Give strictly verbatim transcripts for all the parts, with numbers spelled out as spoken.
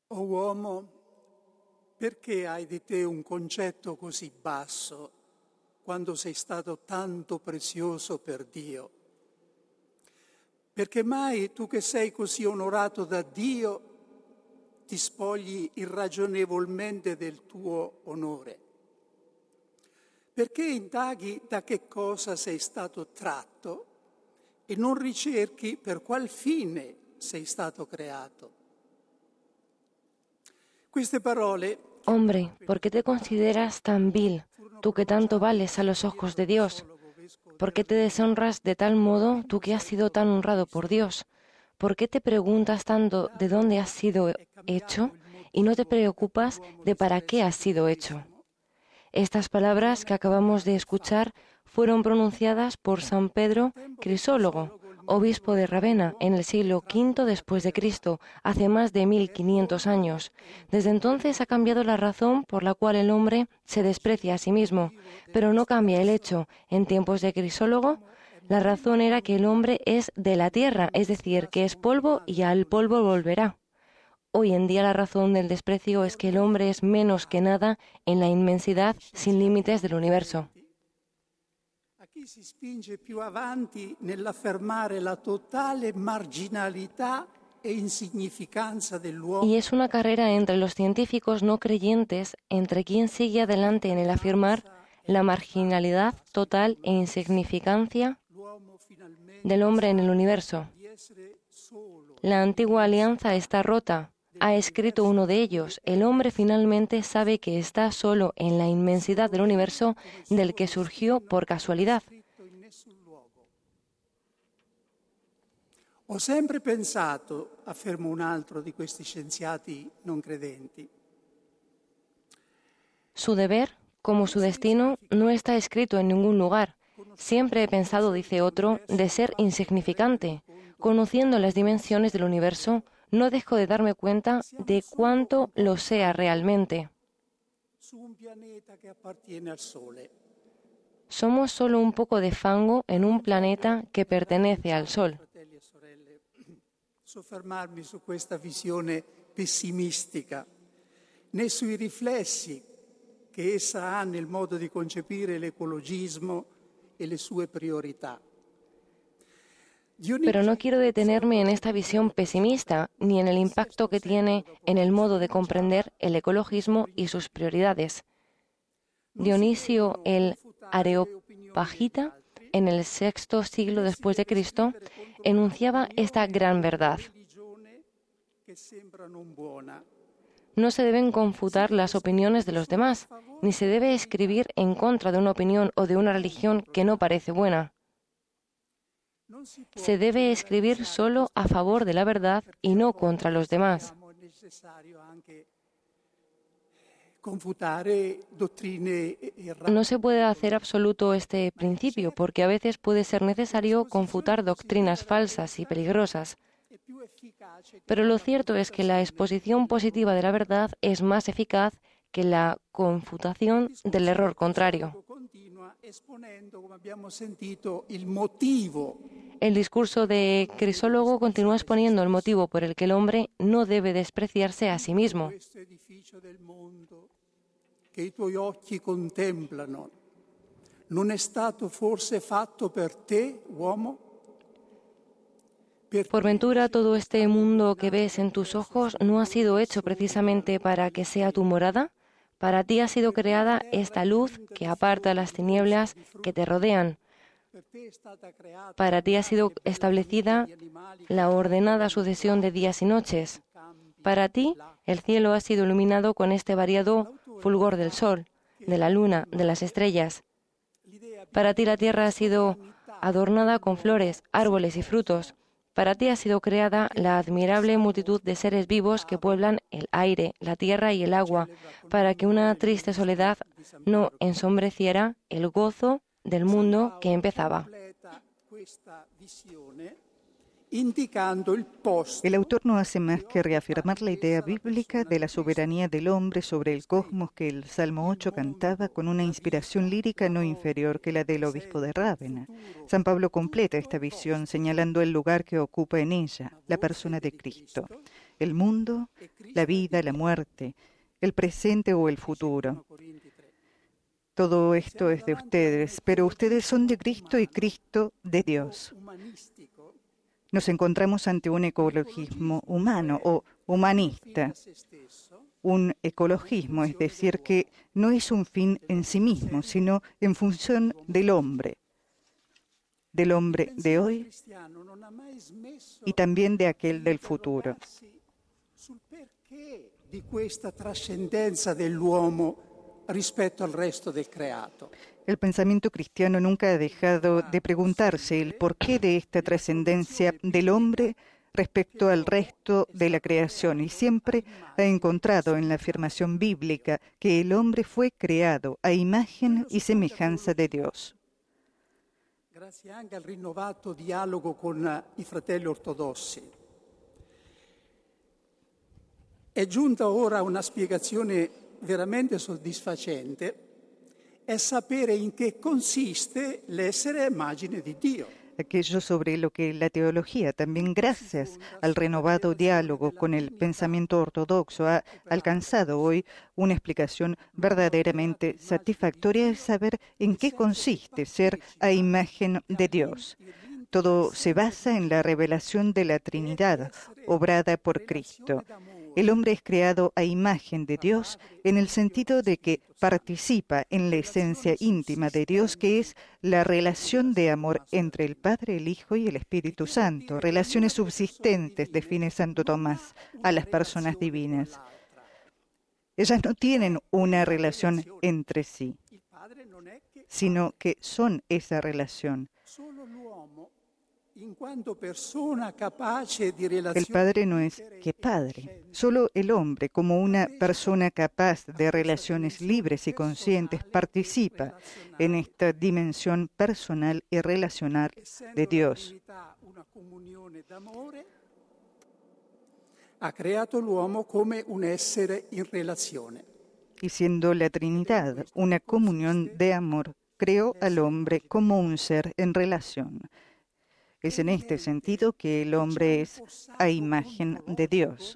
O uomo, perché hai di te un concetto così basso quando sei stato tanto prezioso per Dio? Perché mai tu che sei così onorato da Dio ti spogli irragionevolmente del tuo onore? Perché indaghi da che cosa sei stato tratto e non ricerchi per qual fine sei stato creato? Queste parole... Hombre, ¿por qué te consideras tan vil, tú que tanto vales a los ojos de Dios? ¿Por qué te deshonras de tal modo, tú que has sido tan honrado por Dios? ¿Por qué te preguntas tanto de dónde has sido hecho y no te preocupas de para qué has sido hecho? Estas palabras que acabamos de escuchar fueron pronunciadas por San Pedro Crisólogo, obispo de Ravenna, en el siglo quinto después de Cristo, hace más de mil quinientos años. Desde entonces ha cambiado la razón por la cual el hombre se desprecia a sí mismo, pero no cambia el hecho. En tiempos de Crisólogo, la razón era que el hombre es de la tierra, es decir, que es polvo y al polvo volverá. Hoy en día la razón del desprecio es que el hombre es menos que nada en la inmensidad sin límites del universo. Aquí si spinge più avanti nell'affermare la totale marginalità e insignificanza dell'uomo. Y es una carrera entre los científicos no creyentes, entre quien sigue adelante en el afirmar la marginalidad total e insignificancia del hombre en el universo. La antigua alianza está rota. Ha escrito uno de ellos: el hombre finalmente sabe que está solo en la inmensidad del universo del que surgió por casualidad. Ho sempre pensato, afferma un altro di questi scienziati non credenti. Su deber, como su destino, no está escrito en ningún lugar. Siempre he pensado, dice otro, de ser insignificante. Conociendo las dimensiones del universo, no dejo de darme cuenta de cuánto lo sea realmente. Somos solo un poco de fango en un planeta que pertenece al Sol. Soffermarmi su questa visione pessimistica, né sui riflessi che essa ha nel modo di concepire l'ecologismo e le sue priorità. Pero no quiero detenerme en esta visión pesimista ni en el impacto que tiene en el modo de comprender el ecologismo y sus prioridades. Dionisio el Areopagita, en el sexto siglo después de Cristo, enunciaba esta gran verdad. No se deben confutar las opiniones de los demás, ni se debe escribir en contra de una opinión o de una religión que no parece buena. Se debe escribir solo a favor de la verdad y no contra los demás. No se puede hacer absoluto este principio porque a veces puede ser necesario confutar doctrinas falsas y peligrosas. Pero lo cierto es que la exposición positiva de la verdad es más eficaz que la confutación del error contrario. El discurso de Crisólogo continúa exponiendo el motivo por el que el hombre no debe despreciarse a sí mismo. Che i tuoi occhi contemplano, non è stato forse fatto per te, uomo? Por ventura, todo este mundo que ves en tus ojos no ha sido hecho precisamente para que sea tu morada. Para ti ha sido creada esta luz que aparta las tinieblas que te rodean. Para ti ha sido establecida la ordenada sucesión de días y noches. Para ti, el cielo ha sido iluminado con este variado fulgor del sol, de la luna, de las estrellas. Para ti la tierra ha sido adornada con flores, árboles y frutos. Para ti ha sido creada la admirable multitud de seres vivos que pueblan el aire, la tierra y el agua, para que una triste soledad no ensombreciera el gozo del mundo que empezaba. El autor no hace más que reafirmar la idea bíblica de la soberanía del hombre sobre el cosmos que el Salmo ocho cantaba con una inspiración lírica no inferior que la del obispo de Rávena. San Pablo completa esta visión señalando el lugar que ocupa en ella, la persona de Cristo. el mundo, la vida, la muerte, el presente o el futuro. Todo esto es de ustedes, pero ustedes son de Cristo y Cristo de Dios. Nos encontramos ante un ecologismo humano o humanista. Un ecologismo, es decir, que no es un fin en sí mismo, sino en función del hombre, del hombre de hoy y también de aquel del futuro. Di questa trascendenza dell'uomo rispetto al resto del creato. El pensamiento cristiano nunca ha dejado de preguntarse el porqué de esta trascendencia del hombre respecto al resto de la creación y siempre ha encontrado en la afirmación bíblica que el hombre fue creado a imagen y semejanza de Dios. Grazie anche al rinnovato dialogo con i fratelli ortodossi. È giunta ora una spiegazione veramente soddisfacente, è sapere in che consiste l'essere immagine di Dio. Aquello sobre lo que la teología, también gracias al renovado diálogo con el pensamiento ortodoxo, ha alcanzado hoy una explicación verdaderamente satisfactoria, es saber en qué consiste ser a imagen de Dios. Todo se basa en la revelación de la Trinidad, obrada por Cristo. El hombre es creado a imagen de Dios en el sentido de que participa en la esencia íntima de Dios, que es la relación de amor entre el Padre, el Hijo y el Espíritu Santo, relaciones subsistentes, define Santo Tomás, a las personas divinas. Ellas no tienen una relación entre sí, sino que son esa relación. El Padre no es que Padre. Solo el hombre, como una persona capaz de relaciones libres y conscientes, participa en esta dimensión personal y relacional de Dios. Ha creato l'uomo come un essere in relazione. Y siendo la Trinidad una comunión de amor, creó al hombre como un ser en relación. Es en este sentido que el hombre es a imagen de Dios.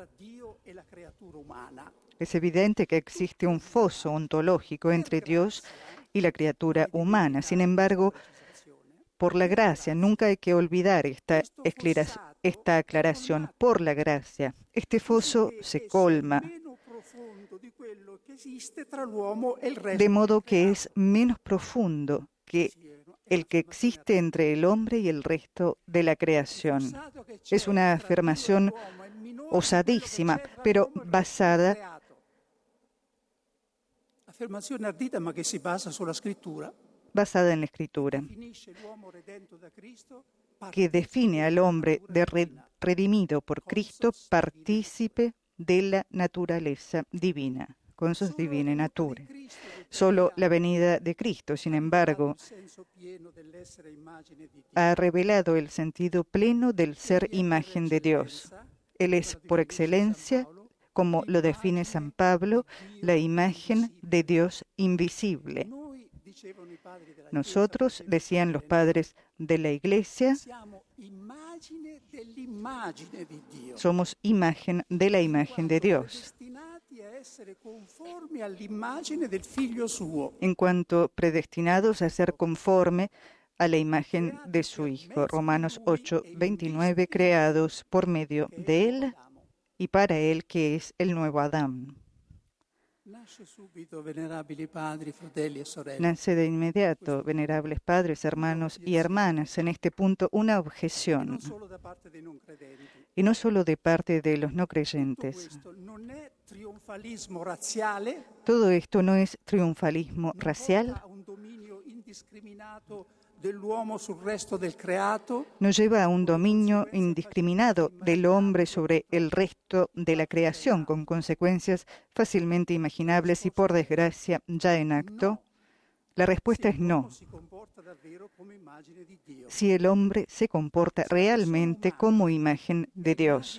Es evidente que existe un foso ontológico entre Dios y la criatura humana. Sin embargo, por la gracia, nunca hay que olvidar esta, esta aclaración, por la gracia. Este foso se colma, de modo que es menos profundo que el que existe entre el hombre y el resto de la creación. Es una afirmación osadísima, pero basada affermazione ardita ma che si basa sulla scrittura. basada en la Escritura, que define al hombre de redimido por Cristo partícipe de la naturaleza divina, con su divina natura. Solo la venida de Cristo, sin embargo, ha revelado el sentido pleno del ser imagen de Dios. Él es, por excelencia, como lo define San Pablo, la imagen de Dios invisible. Nosotros, decían los padres de la Iglesia, somos imagen de la imagen de Dios, en cuanto predestinados a ser conforme a la imagen de su Hijo. Romanos ocho, veintinueve, creados por medio de Él y para Él, que es el nuevo Adán. Nace de inmediato, venerables padres, hermanos y hermanas, en este punto una objeción, y no solo de parte de los no creyentes. Todo esto no es triunfalismo racial, no lleva a un dominio indiscriminado del hombre sobre el resto de la creación, con consecuencias fácilmente imaginables y, por desgracia, ya en acto. La respuesta es no. Si el hombre se comporta realmente como imagen de Dios.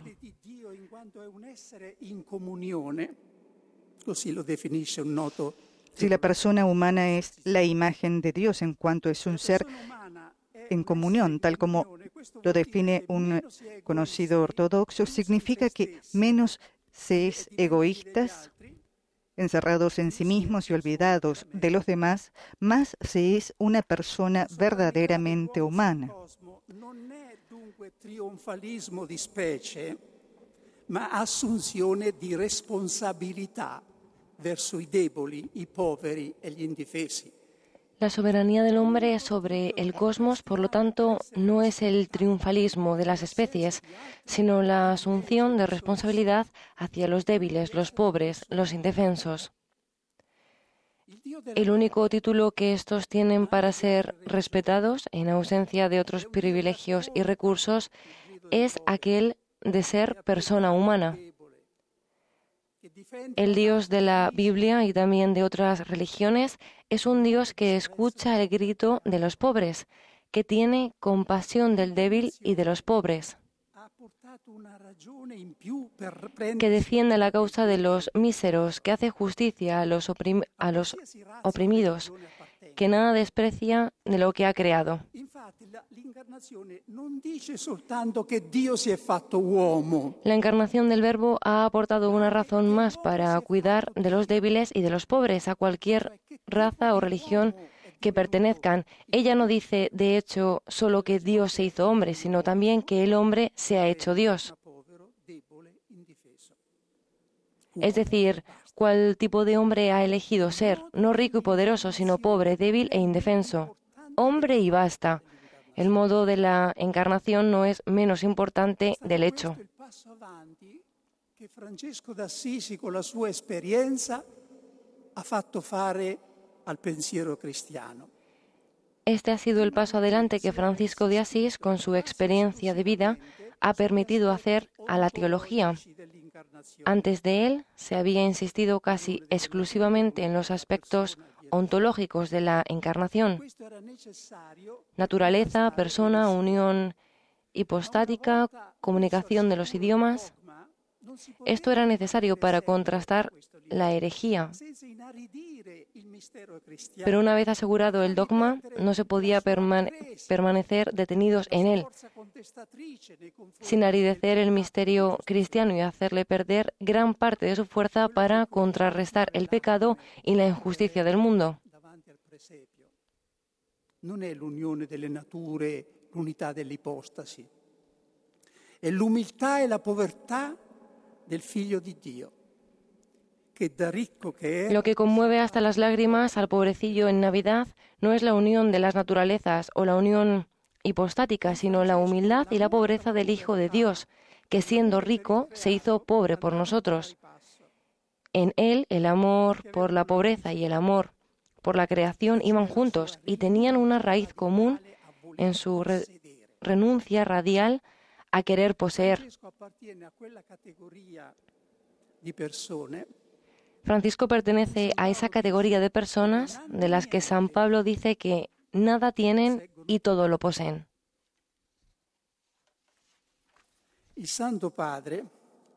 Si la persona humana es la imagen de Dios en cuanto es un ser en comunión, tal como lo define un conocido ortodoxo, significa que menos se es egoístas, encerrados en sí mismos y olvidados de los demás, más se es una persona verdaderamente humana. Non è dunque trionfalismo di specie, ma assunzione di responsabilità verso i deboli, i poveri e gli indifesi. La soberanía del hombre sobre el cosmos, por lo tanto, no es el triunfalismo de las especies, sino la asunción de responsabilidad hacia los débiles, los pobres, los indefensos. El único título que estos tienen para ser respetados, en ausencia de otros privilegios y recursos, es aquel de ser persona humana. El Dios de la Biblia y también de otras religiones es un Dios que escucha el grito de los pobres, que tiene compasión del débil y de los pobres, que defiende la causa de los míseros, que hace justicia a los, oprim- a los oprimidos, que nada desprecia de lo que ha creado. La encarnación del Verbo ha aportado una razón más para cuidar de los débiles y de los pobres, a cualquier raza o religión que pertenezcan. Ella no dice, de hecho, solo que Dios se hizo hombre, sino también que el hombre se ha hecho Dios. Es decir, cuál tipo de hombre ha elegido ser, no rico y poderoso, sino pobre, débil e indefenso. Hombre y basta. El modo de la encarnación no es menos importante del hecho. Que Francesco d'Assisi con la sua esperienza ha fatto fare al pensiero cristiano. Este ha sido el paso adelante que Francisco de Asís, con su experiencia de vida, ha permitido hacer a la teología. Antes de él, se había insistido casi exclusivamente en los aspectos ontológicos de la encarnación: naturaleza, persona, unión hipostática, comunicación de los idiomas. Esto era necesario para contrastar la herejía. Pero una vez asegurado el dogma, no se podía permane- permanecer detenidos en él, sin aridecer el misterio cristiano y hacerle perder gran parte de su fuerza para contrarrestar el pecado y la injusticia del mundo. Non è l'unione delle nature, l'unità dell'ipostasi. È l'umiltà e la povertà del Figlio di Dio, che da ricco che è. Lo que conmueve hasta las lágrimas al pobrecillo en Navidad no es la unión de las naturalezas o la unión hipostática, sino la humildad y la pobreza del Hijo de Dios, que siendo rico se hizo pobre por nosotros. En él el amor por la pobreza y el amor por la creación iban juntos y tenían una raíz común en su re- renuncia radial a querer poseer. Francisco pertenece a esa categoría de personas de las que San Pablo dice que nada tienen y todo lo poseen. Il Santo Padre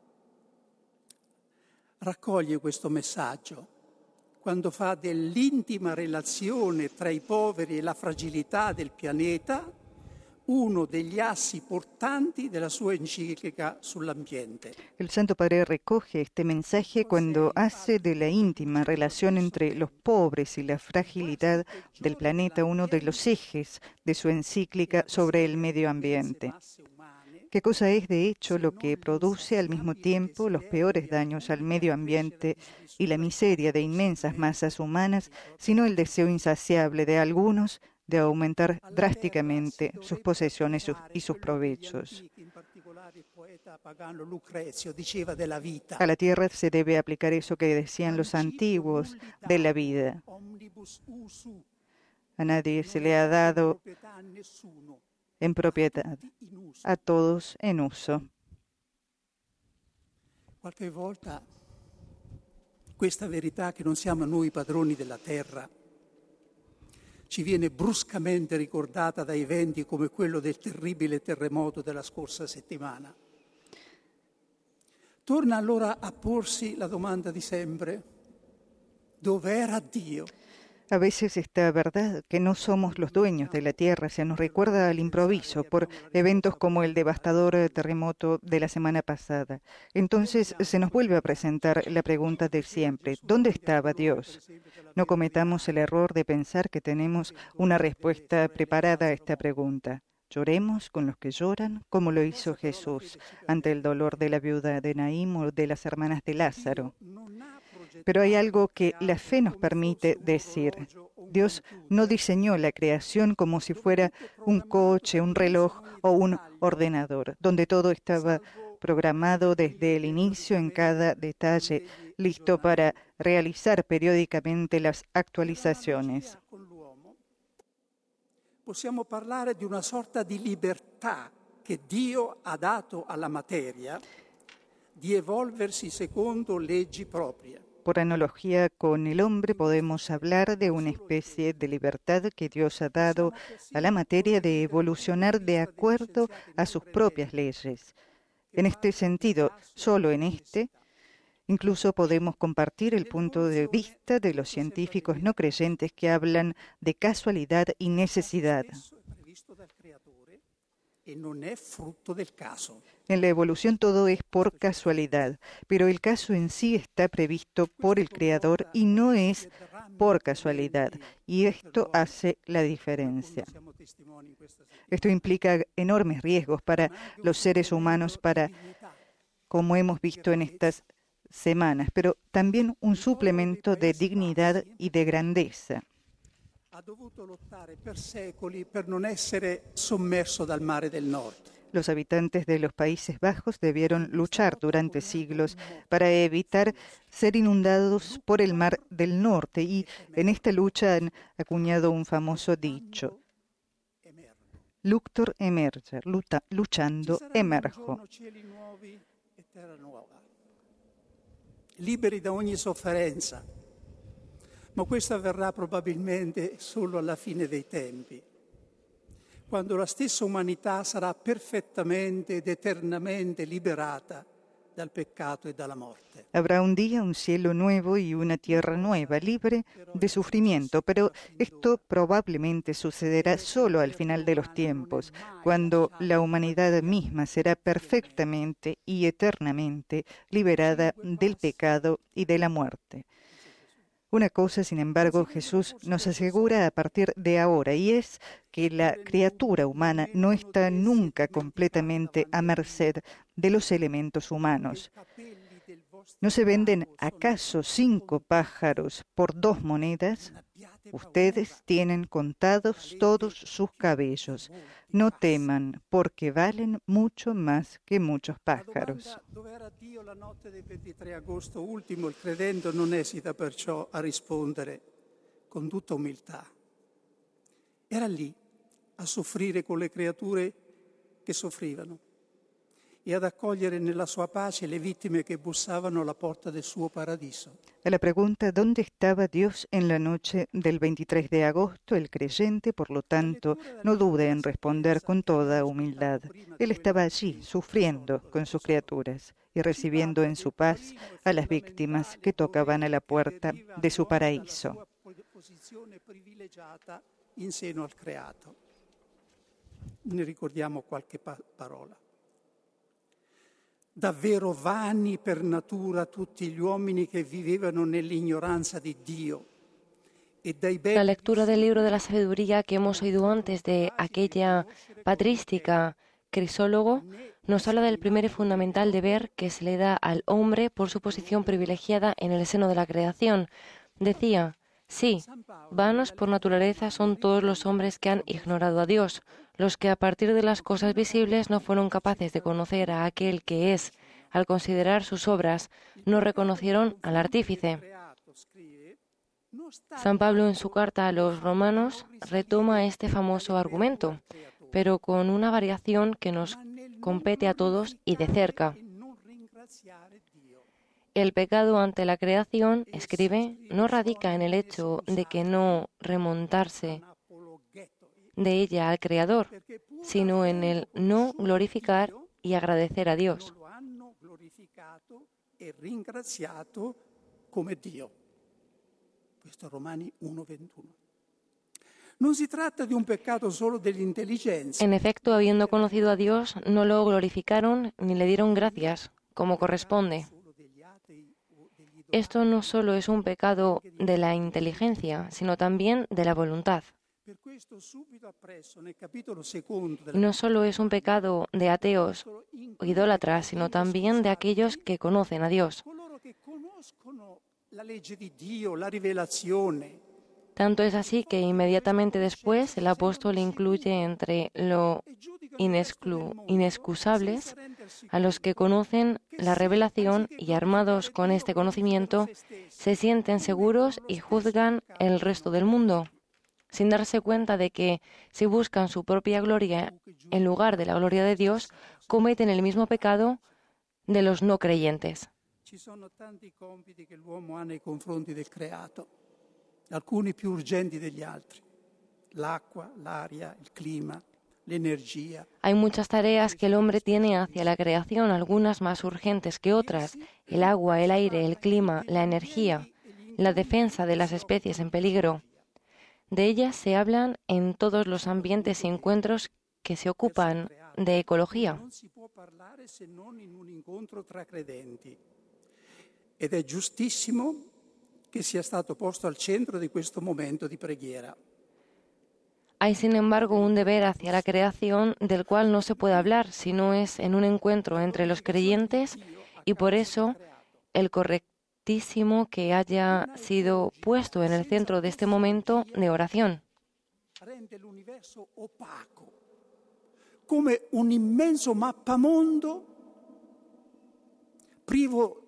raccoglie questo messaggio quando fa dell'intima relazione tra i poveri e la fragilità del pianeta uno degli assi portanti della sua enciclica sull'ambiente. El Santo Padre recoge este mensaje cuando hace de la íntima relación entre los pobres y la fragilidad del planeta uno de los ejes de su encíclica sobre el medio ambiente. ¿Qué cosa es, de hecho, lo que produce al mismo tiempo los peores daños al medio ambiente y la miseria de inmensas masas humanas, sino el deseo insaciable de algunos de aumentar drásticamente sus posesiones y sus provechos? A la tierra se debe aplicar eso que decían los antiguos de la vida. A nadie se le ha dado en proprietà, a todos en uso. Qualche volta questa verità che non siamo noi padroni della terra ci viene bruscamente ricordata da eventi come quello del terribile terremoto della scorsa settimana. Torna allora a porsi la domanda di sempre: dov'era Dio? A veces esta verdad que no somos los dueños de la tierra se nos recuerda al improviso por eventos como el devastador terremoto de la semana pasada. Entonces se nos vuelve a presentar la pregunta de siempre: ¿dónde estaba Dios? No cometamos el error de pensar que tenemos una respuesta preparada a esta pregunta. Lloremos con los que lloran, como lo hizo Jesús ante el dolor de la viuda de Naín o de las hermanas de Lázaro. Pero hay algo que la fe nos permite decir. Dios no diseñó la creación como si fuera un coche, un reloj o un ordenador, donde todo estaba programado desde el inicio en cada detalle, listo para realizar periódicamente las actualizaciones. Possiamo parlare di una sorta di libertà che Dio ha dato alla materia di evolversi secondo leggi proprie. Por analogía con el hombre podemos hablar de una especie de libertad que Dios ha dado a la materia de evolucionar de acuerdo a sus propias leyes. En este sentido, solo en este, incluso podemos compartir el punto de vista de los científicos no creyentes que hablan de casualidad y necesidad. En la evolución todo es por casualidad, pero el caso en sí está previsto por el Creador y no es por casualidad, y esto hace la diferencia. Esto implica enormes riesgos para los seres humanos, para, como hemos visto en estas semanas, pero también un suplemento de dignidad y de grandeza. Ha dovuto lottare per secoli per non essere sommerso dal mare del nord. Los habitantes de los Países Bajos debieron luchar durante siglos para evitar ser inundados por el mar del norte, y en esta lucha han acuñado un famoso dicho: Luctor emerger, luta, luchando emerjo. Liberi da ogni sofferenza. Ma questo avverrà probabilmente solo alla fine dei tempi, quando la stessa umanità sarà perfettamente ed eternamente liberata dal peccato e dalla morte. Habrá un día un cielo nuevo y una tierra nueva, libre de sufrimiento, pero esto probablemente sucederá solo al final de los tiempos, cuando la humanidad misma será perfectamente y eternamente liberada del pecado y de la muerte. Una cosa, sin embargo, Jesús nos asegura a partir de ahora, y es que la criatura humana no está nunca completamente a merced de los elementos humanos. ¿No se venden acaso cinco pájaros por dos monedas? Ustedes tienen contados todos sus cabellos. No teman, porque valen mucho más que muchos pájaros. Dove era Dio la notte del ventitré agosto ultimo, il credente non esita perciò a rispondere con tutta umiltà. Era lì a soffrire con le creature che soffrivano e ad accogliere nella sua pace le vittime che bussavano alla porta del suo paradiso. A la pregunta ¿dónde estaba Dios en la noche del veintitrés de agosto? El creyente, por lo tanto, no duda en responder con toda humildad. Él estaba allí, sufriendo con sus criaturas y recibiendo en su paz a las víctimas que tocaban a la puerta de su paraíso. Posizione privilegiata in seno al creato. Ne ricordiamo qualche pa- parola. Davvero vani per natura tutti gli uomini che vivevano nell'ignoranza di Dio. E dai La lectura del libro de la sabiduría que hemos oído antes de aquella patrística Crisólogo nos habla del primer y fundamental deber que se le da al hombre por su posición privilegiada en el seno de la creación. Decía: sí, vanos por naturaleza son todos los hombres que han ignorado a Dios, los que a partir de las cosas visibles no fueron capaces de conocer a aquel que es. Al considerar sus obras, no reconocieron al artífice. San Pablo, en su carta a los romanos, retoma este famoso argumento, pero con una variación que nos compete a todos y de cerca. El pecado ante la creación, escribe, no radica en el hecho de que no remontarse de ella al Creador, sino en el no glorificar y agradecer a Dios. Questo è Romani uno ventuno. Non si tratta di un peccato solo dell'intelligenza. En efecto, habiendo conocido a Dios, no lo glorificaron ni le dieron gracias, como corresponde. Esto no solo es un pecado de la inteligencia, sino también de la voluntad. Y no solo es un pecado de ateos o idólatras, sino también de aquellos que conocen a Dios. Tanto es así que inmediatamente después el apóstol incluye entre lo inexclu- inexcusables a los que conocen la revelación y armados con este conocimiento se sienten seguros y juzgan el resto del mundo, sin darse cuenta de que si buscan su propia gloria en lugar de la gloria de Dios, cometen el mismo pecado de los no creyentes. Ci sono tanti compiti che l'uomo ha nei confronti del creato, alcuni più urgenti degli altri. L'acqua, l'aria, il clima, l'energia. Hay muchas tareas que el hombre tiene hacia la creación, algunas más urgentes que otras: el agua, el aire, el clima, la energía, la defensa de las especies en peligro. De ellas se hablan en todos los ambientes y encuentros que se ocupan de ecología. Non si può parlare se non in un incontro tra credenti. Ed è giustissimo che sia stato posto al centro di questo momento di preghiera. Hay, sin embargo, un deber hacia la creación del cual no se puede hablar si no es en un encuentro entre los creyentes, y por eso el correctísimo que haya sido puesto en el centro de este momento de oración. Rende l'universo opaco, come un immenso mappamondo privo.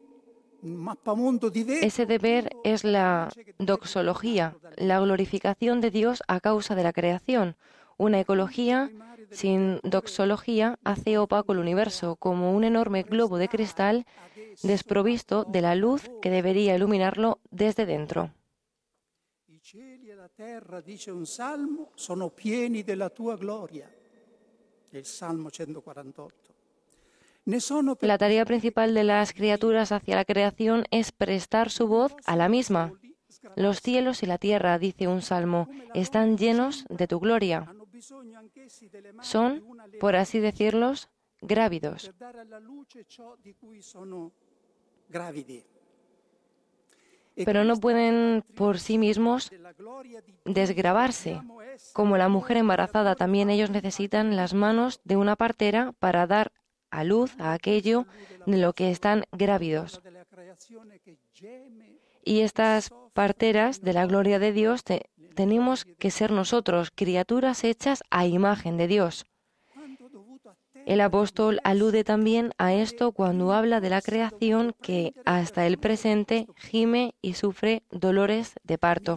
Ese deber es la doxología, la glorificación de Dios a causa de la creación. Una ecología sin doxología hace opaco el universo, como un enorme globo de cristal desprovisto de la luz que debería iluminarlo desde dentro. I cieli e la terra, dice un salmo, sono pieni della tua gloria. Il Salmo centoquarantotto. La tarea principal de las criaturas hacia la creación es prestar su voz a la misma. Los cielos y la tierra, dice un salmo, están llenos de tu gloria. Son, por así decirlos, grávidos. Pero no pueden por sí mismos desgravarse. Como la mujer embarazada, también ellos necesitan las manos de una partera para dar a luz a aquello de lo que están grávidos. Y estas parteras de la gloria de Dios te, tenemos que ser nosotros, criaturas hechas a imagen de Dios. El apóstol alude también a esto cuando habla de la creación que hasta el presente gime y sufre dolores de parto.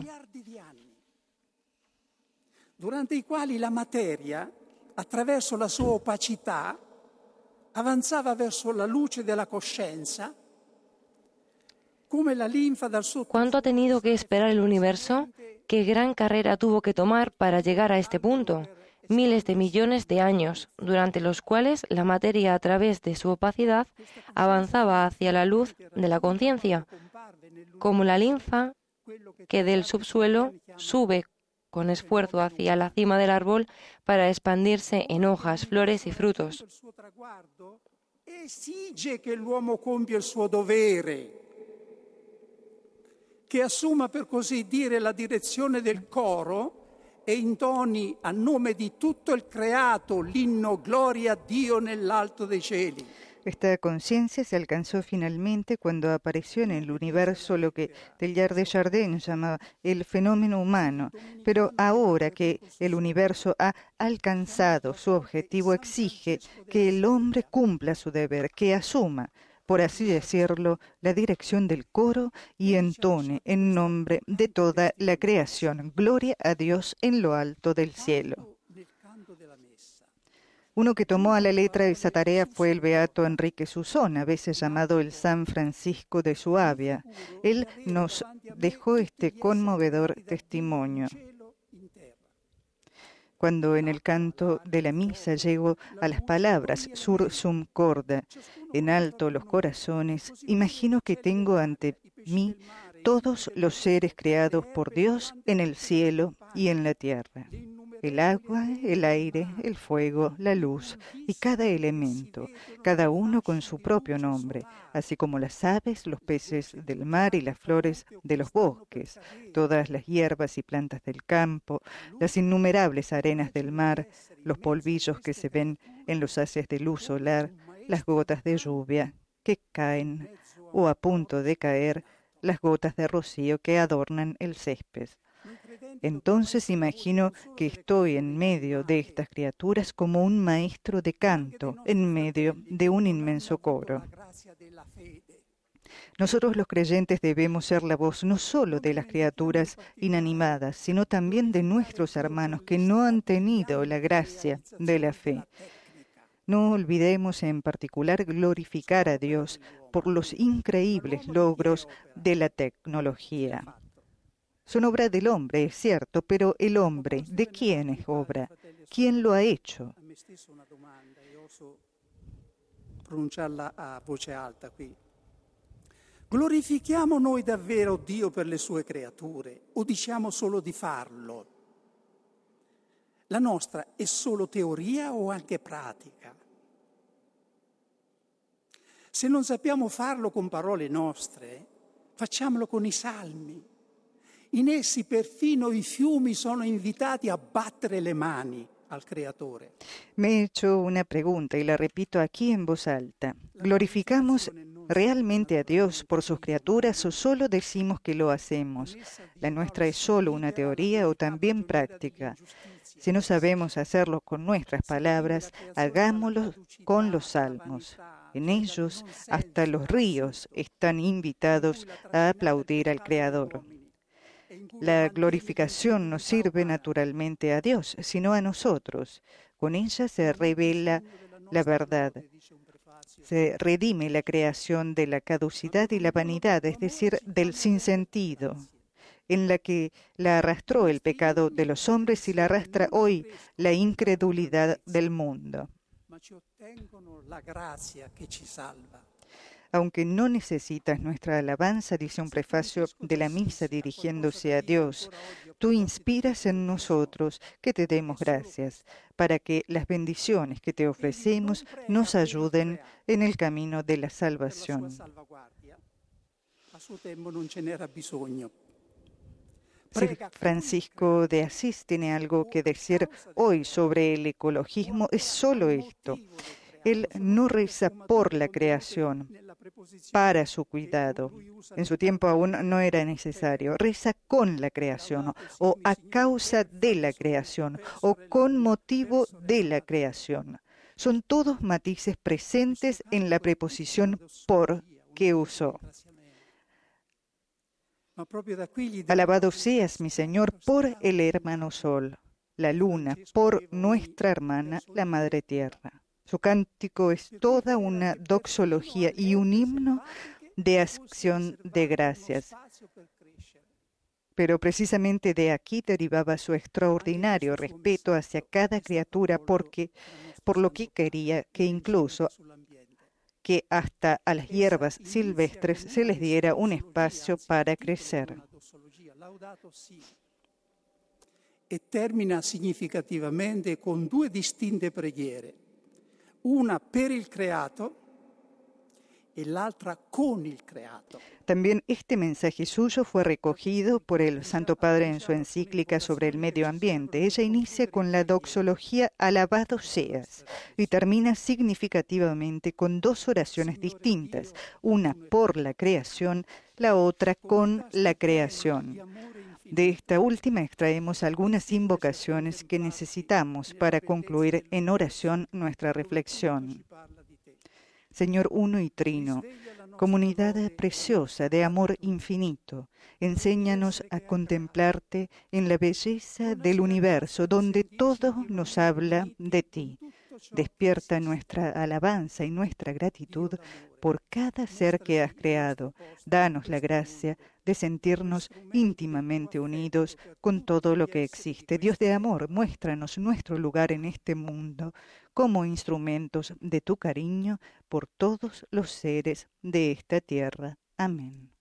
Durante i quali la materia, attraverso la sua opacità, avanzava verso la luce della coscienza, come la linfa dal suo... ¿Cuánto ha tenido que esperar el universo? ¿Qué gran carrera tuvo que tomar para llegar a este punto? Miles de millones de años, durante los cuales la materia, a través de su opacidad, avanzaba hacia la luz de la conciencia, como la linfa que del subsuelo sube con esfuerzo hacia la cima del árbol para expandirse en hojas, flores y frutos. Esige che l'uomo compia il suo dovere, che assuma, per così dire, la direzione del coro e intoni a nome di tutto il creato l'inno Gloria a Dio nell'alto dei cieli. Esta conciencia se alcanzó finalmente cuando apareció en el universo lo que Teilhard de Chardin llamaba el fenómeno humano. Pero ahora que el universo ha alcanzado su objetivo, exige que el hombre cumpla su deber, que asuma, por así decirlo, la dirección del coro y entone en nombre de toda la creación gloria a Dios en lo alto del cielo. Uno que tomó a la letra esa tarea fue el beato Enrique Susón, a veces llamado el San Francisco de Suabia. Él nos dejó este conmovedor testimonio. Cuando en el canto de la misa llego a las palabras sur sum corda, en alto los corazones, imagino que tengo ante mí todos los seres creados por Dios en el cielo y en la tierra. El agua, el aire, el fuego, la luz y cada elemento, cada uno con su propio nombre, así como las aves, los peces del mar y las flores de los bosques, todas las hierbas y plantas del campo, las innumerables arenas del mar, los polvillos que se ven en los haces de luz solar, las gotas de lluvia que caen o a punto de caer, las gotas de rocío que adornan el césped. Entonces imagino que estoy en medio de estas criaturas como un maestro de canto, en medio de un inmenso coro. Nosotros los creyentes debemos ser la voz no solo de las criaturas inanimadas, sino también de nuestros hermanos que no han tenido la gracia de la fe. No olvidemos en particular glorificar a Dios por los increíbles logros de la tecnología. Son obra del hombre, es cierto, pero el hombre, ¿de quién es obra? ¿Quién lo ha hecho? Pronunciarla a voce alta qui. Glorifichiamo noi davvero Dio per le sue creature o diciamo solo di farlo? La nostra è solo teoria o anche pratica? Se non sappiamo farlo con parole nostre, facciamolo con i salmi. In essi perfino i fiumi sono invitati a battere le mani al Creatore. Me he hecho una pregunta y la repito aquí en voz alta. ¿Glorificamos realmente a Dios por sus criaturas o solo decimos que lo hacemos? ¿La nuestra es solo una teoría o también práctica? Si no sabemos hacerlo con nuestras palabras, hagámoslo con los salmos. En ellos, hasta los ríos están invitados a aplaudir al Creador. La glorificación no sirve naturalmente a Dios, sino a nosotros. Con ella se revela la verdad. Se redime la creación de la caducidad y la vanidad, es decir, del sinsentido, en la que la arrastró el pecado de los hombres y la arrastra hoy la incredulidad del mundo. Aunque no necesitas nuestra alabanza, dice un prefacio de la misa dirigiéndose a Dios, tú inspiras en nosotros que te demos gracias, para que las bendiciones que te ofrecemos nos ayuden en el camino de la salvación. Si Francisco de Asís tiene algo que decir hoy sobre el ecologismo, es solo esto. Él no reza por la creación, para su cuidado. En su tiempo aún no era necesario. Reza con la creación, o a causa de la creación, o con motivo de la creación. Son todos matices presentes en la preposición por que usó. Alabado seas, mi Señor, por el hermano Sol, la luna, por nuestra hermana, la Madre Tierra. Su cántico es toda una doxología y un himno de acción de gracias. Pero precisamente de aquí derivaba su extraordinario respeto hacia cada criatura, porque, por lo que quería que incluso que hasta a las hierbas silvestres se les diera un espacio para crecer. E termina significativamente con due distinte preghiere. Una per il creato y l'altra con il creato. También este mensaje suyo fue recogido por el Santo Padre en su encíclica sobre el medio ambiente. Ella inicia con la doxología Alabado seas y termina significativamente con dos oraciones distintas, una por la creación, la otra con la creación. De esta última extraemos algunas invocaciones que necesitamos para concluir en oración nuestra reflexión. Señor uno y trino, comunidad preciosa de amor infinito, enséñanos a contemplarte en la belleza del universo, donde todo nos habla de ti. Despierta nuestra alabanza y nuestra gratitud por cada ser que has creado. Danos la gracia de sentirnos íntimamente unidos con todo lo que existe. Dios de amor, muéstranos nuestro lugar en este mundo como instrumentos de tu cariño por todos los seres de esta tierra. Amén.